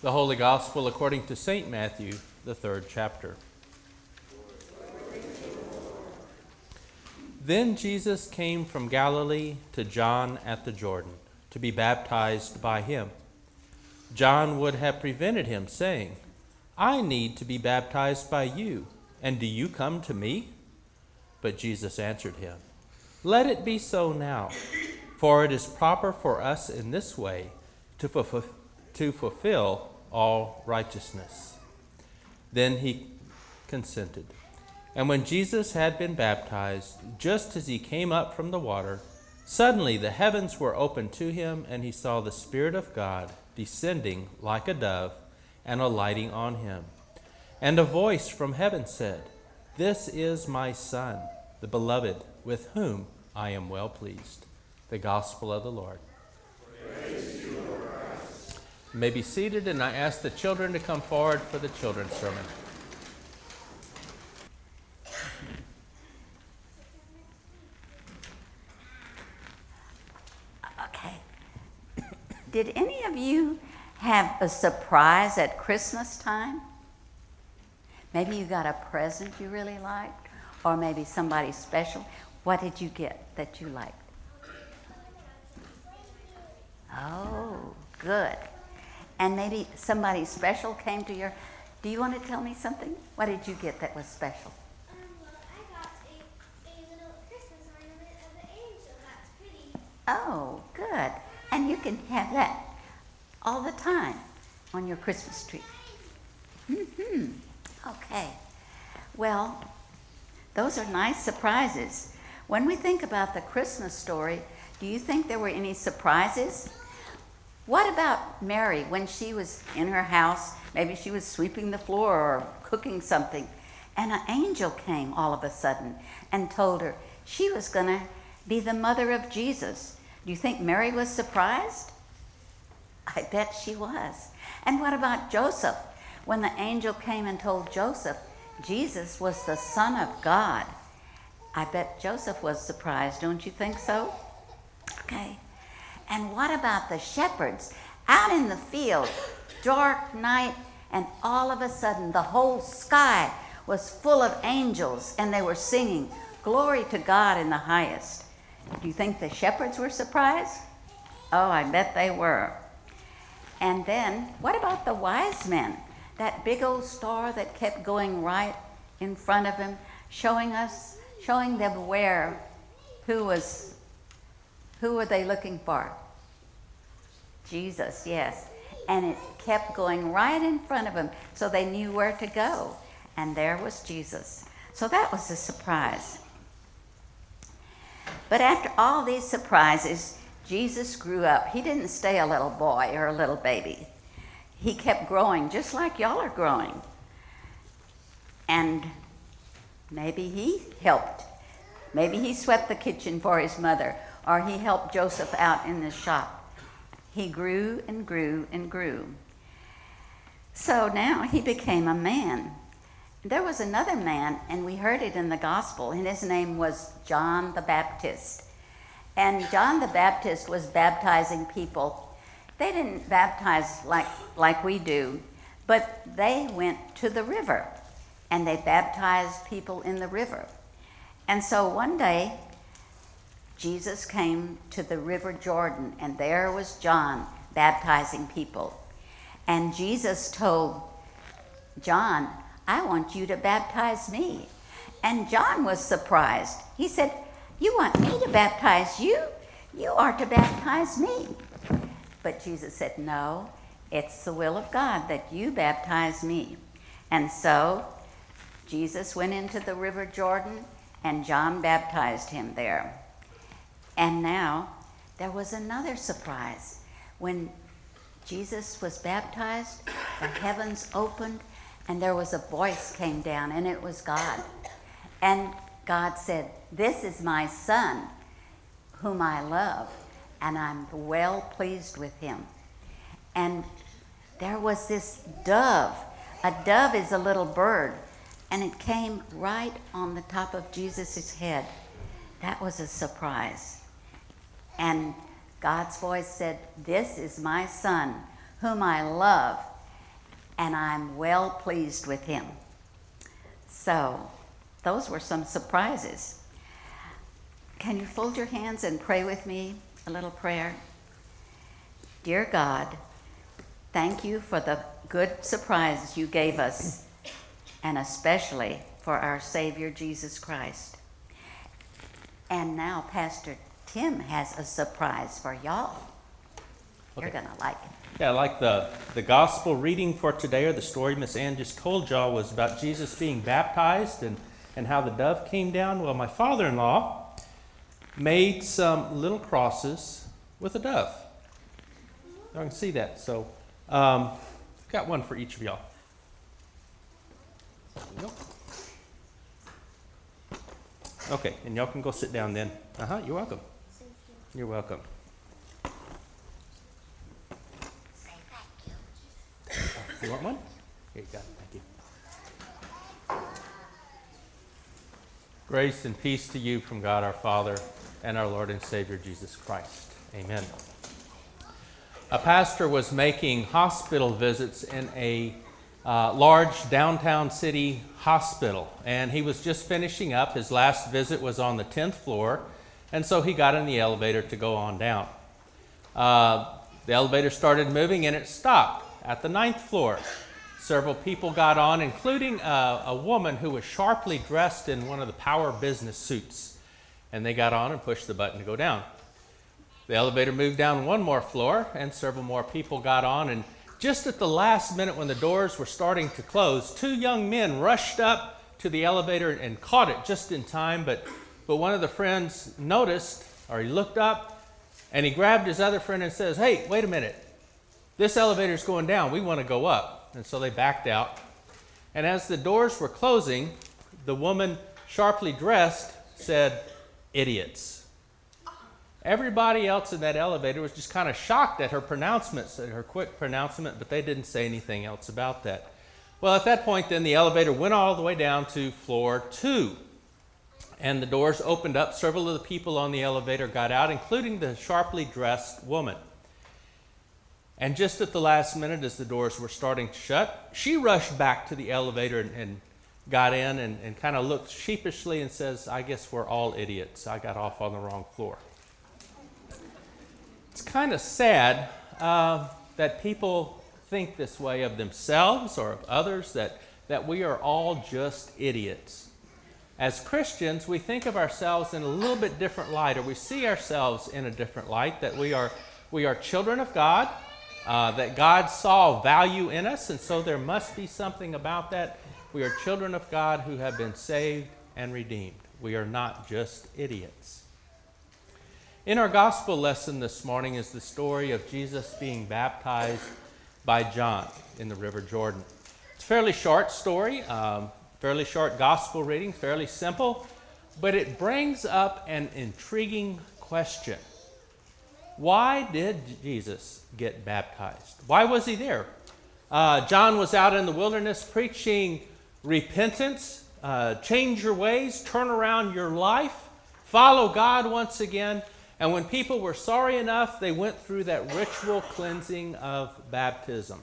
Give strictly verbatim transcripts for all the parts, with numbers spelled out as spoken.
The Holy Gospel according to Saint Matthew, the third chapter. Then Jesus came from Galilee to John at the Jordan to be baptized by him. John would have prevented him, saying, "I need to be baptized by you, and do you come to me?" But Jesus answered him, "Let it be so now, for it is proper for us in this way to fulfill, to fulfill all righteousness." Then he consented. And when Jesus had been baptized, just as he came up from the water, suddenly the heavens were opened to him, and he saw the Spirit of God descending like a dove and alighting on him. And a voice from heaven said, "This is my Son, the beloved, with whom I am well pleased." The Gospel of the Lord. Praise to you, Lord Christ. You may be seated, and I ask the children to come forward for the children's sermon. Okay. Did any of you have a surprise at Christmas time? Maybe you got a present you really liked, or maybe somebody special. What did you get that you liked? Oh, good. And maybe somebody special came to your... Do you want to tell me something? What did you get that was special? Um, well, I got a, a little Christmas ornament of an angel. That's pretty. Oh, good. And you can have that all the time on your Christmas tree. Mm-hmm. Okay. Well, those are nice surprises. When we think about the Christmas story, do you think there were any surprises? What about Mary when she was in her house? Maybe she was sweeping the floor or cooking something, and an angel came all of a sudden and told her she was going to be the mother of Jesus. Do you think Mary was surprised? I bet she was. And what about Joseph? When the angel came and told Joseph Jesus was the Son of God, I bet Joseph was surprised. Don't you think so? Okay. And what about the shepherds out in the field, dark night, and all of a sudden the whole sky was full of angels and they were singing, "Glory to God in the highest." Do you think the shepherds were surprised? Oh, I bet they were. And then what about the wise men? That big old star that kept going right in front of him, showing us, showing them where, who was, who were they looking for? Jesus, yes. And it kept going right in front of them, so they knew where to go. And there was Jesus. So that was a surprise. But after all these surprises, Jesus grew up. He didn't stay a little boy or a little baby. He kept growing, just like y'all are growing. And maybe he helped. Maybe he swept the kitchen for his mother, or he helped Joseph out in the shop. He grew and grew and grew. So now he became a man. There was another man, and we heard it in the gospel, and his name was John the Baptist. And John the Baptist was baptizing people. They didn't baptize like, like we do, but they went to the river, and they baptized people in the river. And so one day, Jesus came to the river Jordan, and there was John baptizing people. And Jesus told John, "I want you to baptize me." And John was surprised. He said, "You want me to baptize you? You are to baptize me." But Jesus said, "No, it's the will of God that you baptize me." And so Jesus went into the river Jordan, and John baptized him there. And now there was another surprise. When Jesus was baptized, the heavens opened, and there was a voice came down, and it was God. And God said, "This is my Son, whom I love, and I'm well pleased with him." And there was this dove. A dove is a little bird, and it came right on the top of Jesus' head. That was a surprise. And God's voice said, "This is my Son, whom I love." and I'm well pleased with him. So, those were some surprises. Can you fold your hands and pray with me a little prayer? Dear God, thank you for the good surprise you gave us, and especially for our Savior Jesus Christ. And now Pastor Tim has a surprise for y'all. You're Okay. going to like it. Yeah, like the, the gospel reading for today, or the story Miss Ann just told y'all, was about Jesus being baptized and, and how the dove came down. Well, my father-in-law made some little crosses with a dove. I can see that. So, um, got one for each of y'all. There we go. Okay, and y'all can go sit down then. Uh-huh, you're welcome. You're welcome. Say thank you. You want one? Here you go. Thank you. Grace and peace to you from God our Father and our Lord and Savior Jesus Christ. Amen. A pastor was making hospital visits in a uh, large downtown city hospital, and he was just finishing up. His last visit was on the tenth floor, and so he got in the elevator to go on down. Uh, the elevator started moving, and it stopped at the ninth floor. Several people got on, including a, a woman who was sharply dressed in one of the Power business suits, and they got on and pushed the button to go down. The elevator moved down one more floor, and several more people got on, and just at the last minute when the doors were starting to close, two young men rushed up to the elevator and caught it just in time, but, but one of the friends noticed, or he looked up, and he grabbed his other friend and says, "Hey, wait a minute. This elevator's going down. We want to go up." And so they backed out. And as the doors were closing, the woman, sharply dressed, said, "Idiots." Everybody else in that elevator was just kind of shocked at her pronouncements, at her quick pronouncement, but they didn't say anything else about that. Well, at that point, then the elevator went all the way down to floor two. And the doors opened up. Several of the people on the elevator got out, including the sharply dressed woman. And just at the last minute, as the doors were starting to shut, she rushed back to the elevator and, and got in and, and kind of looked sheepishly and says, "I guess we're all idiots. I got off on the wrong floor." It's kind of sad uh, that people think this way of themselves or of others, that, that we are all just idiots. As Christians, we think of ourselves in a little bit different light, or we see ourselves in a different light, that we are, we are children of God, uh, that God saw value in us, and so there must be something about that. We are children of God who have been saved and redeemed. We are not just idiots. In our gospel lesson this morning is the story of Jesus being baptized by John in the River Jordan. It's a fairly short story, um, fairly short gospel reading, fairly simple, but it brings up an intriguing question. Why did Jesus get baptized? Why was he there? Uh, John was out in the wilderness preaching repentance, uh, change your ways, turn around your life, follow God once again. And when people were sorry enough, they went through that ritual cleansing of baptism.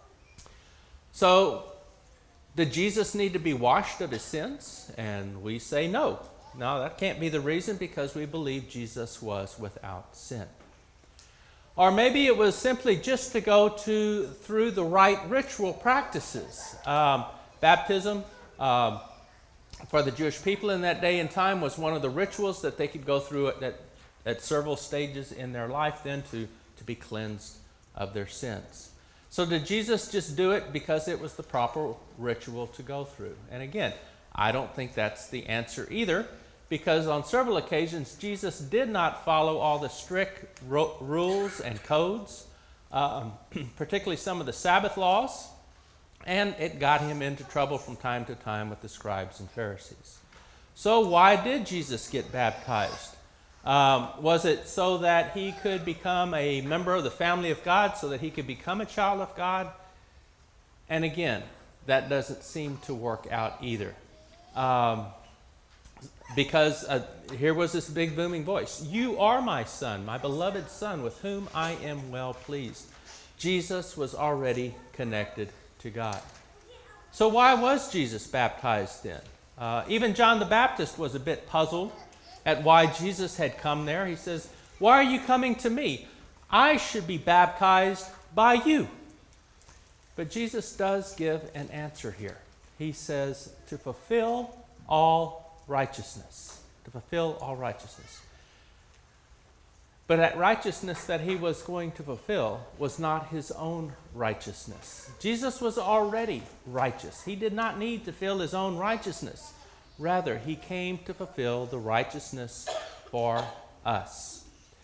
So, did Jesus need to be washed of his sins? And we say no. No, that can't be the reason, because we believe Jesus was without sin. Or maybe it was simply just to go to through the right ritual practices. Um, baptism, um, for the Jewish people in that day and time, was one of the rituals that they could go through at, at, at several stages in their life then to, to be cleansed of their sins. So did Jesus just do it because it was the proper ritual to go through? And again, I don't think that's the answer either, because on several occasions, Jesus did not follow all the strict ro- rules and codes, um, particularly some of the Sabbath laws, and it got him into trouble from time to time with the scribes and Pharisees. So why did Jesus get baptized? Um, was it so that he could become a member of the family of God, so that he could become a child of God? And again, that doesn't seem to work out either. Um, because uh, here was this big booming voice. "You are my son, my beloved son, with whom I am well pleased." Jesus was already connected to God. So why was Jesus baptized then? Uh, even John the Baptist was a bit puzzled at why Jesus had come there. He says, "Why are you coming to me? I should be baptized by you." But Jesus does give an answer here. He says, to fulfill all righteousness. To fulfill all righteousness. But that righteousness that he was going to fulfill was not his own righteousness. Jesus was already righteous. He did not need to fulfill his own righteousness. Rather, he came to fulfill the righteousness for us.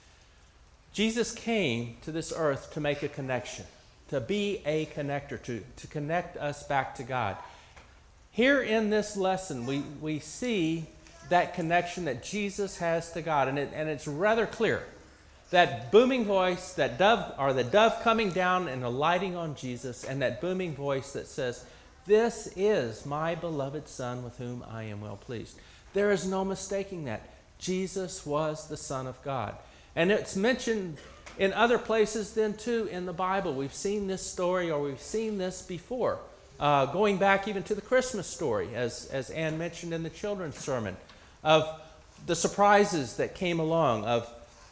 Jesus came to this earth to make a connection, to be a connector, to, to connect us back to God. Here in this lesson, we, we see that connection that Jesus has to God, and, it, and it's rather clear. That booming voice, that dove, or the dove coming down and alighting on Jesus, and that booming voice that says, "This is my beloved Son with whom I am well pleased." There is no mistaking that. Jesus was the Son of God. And it's mentioned in other places then too in the Bible. We've seen this story, or we've seen this before. Uh, going back even to the Christmas story, as, as Ann mentioned in the children's sermon, of the surprises that came along, of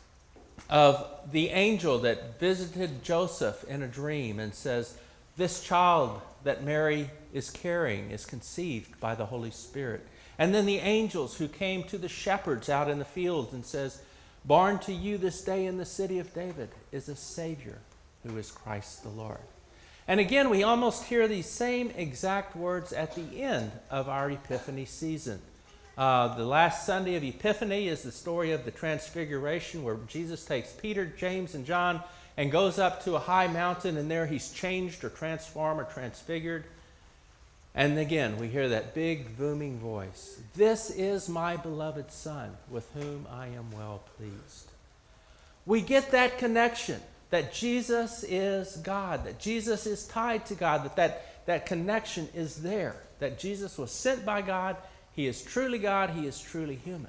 of the angel that visited Joseph in a dream and says, "This child that Mary is carrying is conceived by the Holy Spirit." And then the angels who came to the shepherds out in the fields and says, "Born to you this day in the city of David is a Savior who is Christ the Lord." And again, we almost hear these same exact words at the end of our Epiphany season. Uh, the last Sunday of Epiphany is the story of the Transfiguration, where Jesus takes Peter, James, and John and goes up to a high mountain, and there he's changed or transformed or transfigured. And again, we hear that big booming voice, "This is my beloved Son, with whom I am well pleased." We get that connection, that Jesus is God, that Jesus is tied to God, that that, that connection is there, that Jesus was sent by God. He is truly God. He is truly human.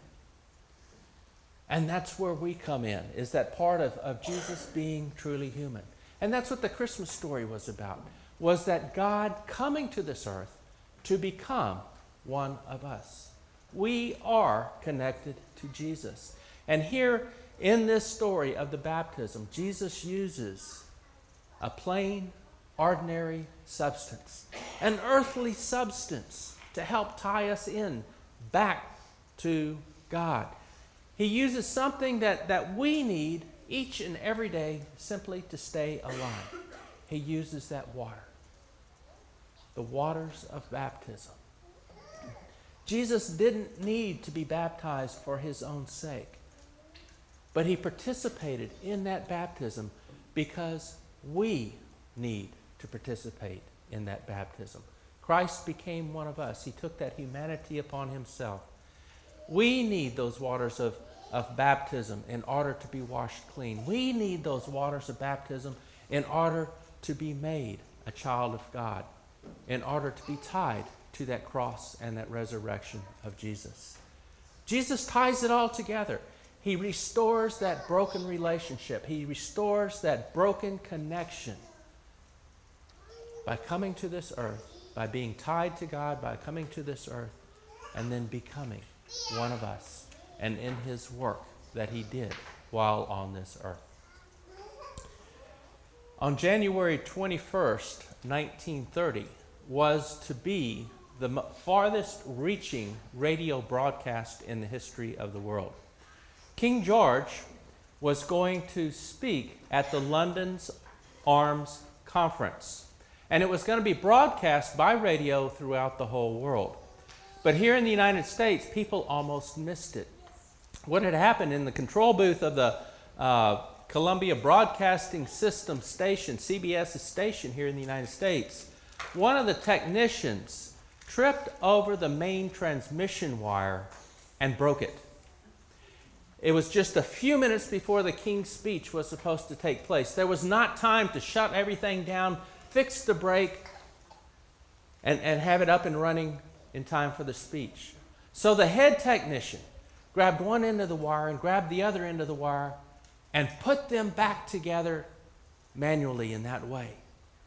And that's where we come in, is that part of, of Jesus being truly human. And that's what the Christmas story was about, was that God coming to this earth to become one of us. We are connected to Jesus. And here in this story of the baptism, Jesus uses a plain, ordinary substance, an earthly substance, to help tie us in back to God. He uses something that, that we need each and every day simply to stay alive. He uses that water, the waters of baptism. Jesus didn't need to be baptized for his own sake, but he participated in that baptism because we need to participate in that baptism. Christ became one of us. He took that humanity upon himself. We need those waters of, of baptism in order to be washed clean. We need those waters of baptism in order to be made a child of God, in order to be tied to that cross and that resurrection of Jesus. Jesus ties it all together. He restores that broken relationship. He restores that broken connection by coming to this earth, by being tied to God, by coming to this earth, and then becoming one of us, and in his work that he did while on this earth. On January twenty-first, nineteen thirty, was to be the farthest reaching radio broadcast in the history of the world. King George was going to speak at the London's Arms Conference. And it was going to be broadcast by radio throughout the whole world. But here in the United States, people almost missed it. What had happened in the control booth of the uh, Columbia Broadcasting System station, C B S's station here in the United States, one of the technicians tripped over the main transmission wire and broke it. It was just a few minutes before the King's speech was supposed to take place. There was not time to shut everything down, fix the break, and, and have it up and running in time for the speech. So the head technician grabbed one end of the wire and grabbed the other end of the wire and put them back together manually in that way.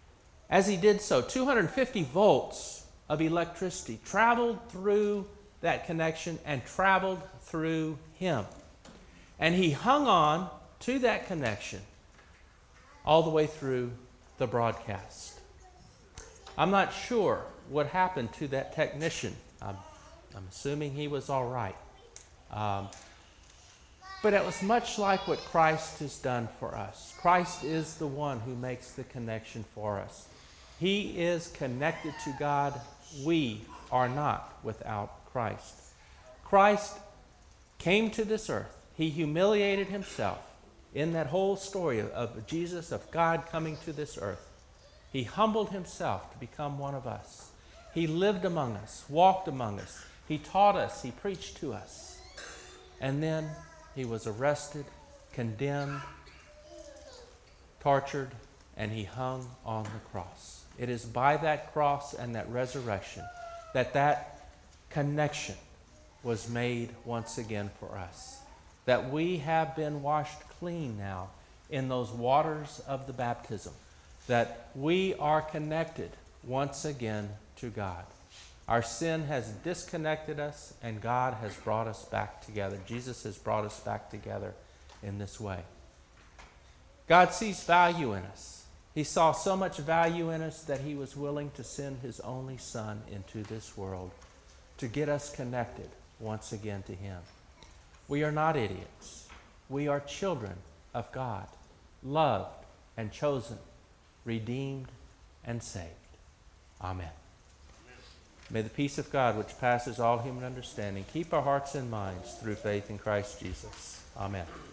As he did so, two hundred fifty volts of electricity traveled through that connection and traveled through him. And he hung on to that connection all the way through the broadcast. I'm not sure what happened to that technician. I'm, I'm assuming he was all right. Um, but it was much like what Christ has done for us. Christ is the one who makes the connection for us. He is connected to God. We are not without Christ. Christ came to this earth. He humiliated himself in that whole story of, of Jesus, of God coming to this earth. He humbled himself to become one of us. He lived among us, walked among us. He taught us. He preached to us. And then he was arrested, condemned, tortured, and he hung on the cross. It is by that cross and that resurrection that that connection was made once again for us. That we have been washed clean now in those waters of the baptism. That we are connected once again to God. Our sin has disconnected us, and God has brought us back together. Jesus has brought us back together in this way. God sees value in us. He saw so much value in us that he was willing to send his only Son into this world to get us connected once again to him. We are not idiots. We are children of God, loved and chosen, redeemed and saved. Amen. May the peace of God, which passes all human understanding, keep our hearts and minds through faith in Christ Jesus. Amen.